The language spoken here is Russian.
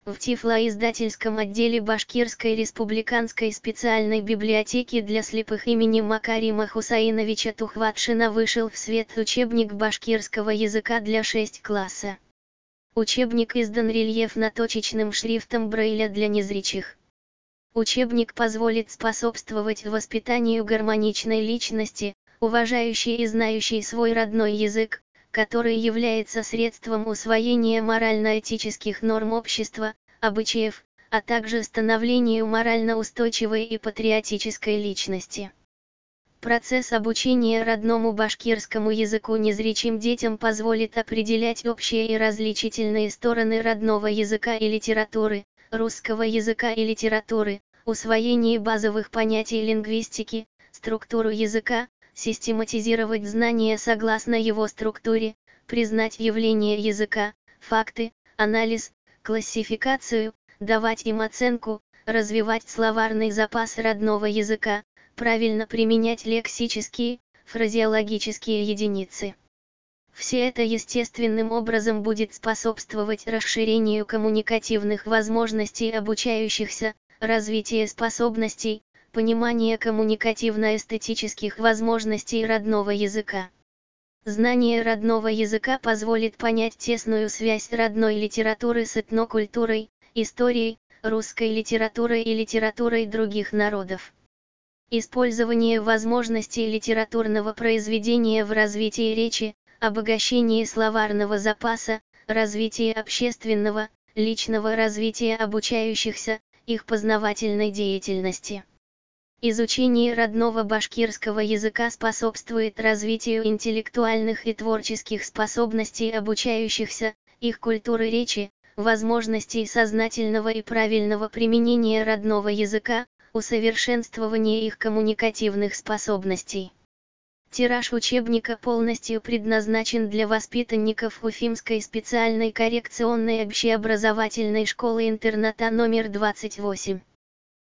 В Тифлоиздательском отделе Башкирской республиканской специальной библиотеки для слепых имени Макарима Хусаиновича Тухватшина вышел в свет учебник башкирского языка для 6 класса. Учебник издан рельефно-точечным шрифтом Брайля для незрячих. Учебник позволит способствовать воспитанию гармоничной личности, уважающей и знающей свой родной язык, который является средством усвоения морально-этических норм общества, обычаев, а также становлению морально устойчивой и патриотической личности. Процесс обучения родному башкирскому языку незрячим детям позволит определять общие и различительные стороны родного языка и литературы, русского языка и литературы, усвоение базовых понятий лингвистики, структуру языка, систематизировать знания согласно его структуре, признать явления языка, факты, анализ, классификацию, давать им оценку, развивать словарный запас родного языка, правильно применять лексические, фразеологические единицы. Все это естественным образом будет способствовать расширению коммуникативных возможностей обучающихся, развитию способностей, понимание коммуникативно-эстетических возможностей родного языка. Знание родного языка позволит понять тесную связь родной литературы с этнокультурой, историей, русской литературой и литературой других народов. Использование возможностей литературного произведения в развитии речи, обогащении словарного запаса, развитии общественного, личного развития обучающихся, их познавательной деятельности. Изучение родного башкирского языка способствует развитию интеллектуальных и творческих способностей обучающихся, их культуры речи, возможностей сознательного и правильного применения родного языка, усовершенствования их коммуникативных способностей. Тираж учебника полностью предназначен для воспитанников Уфимской специальной коррекционной общеобразовательной школы-интерната номер 28.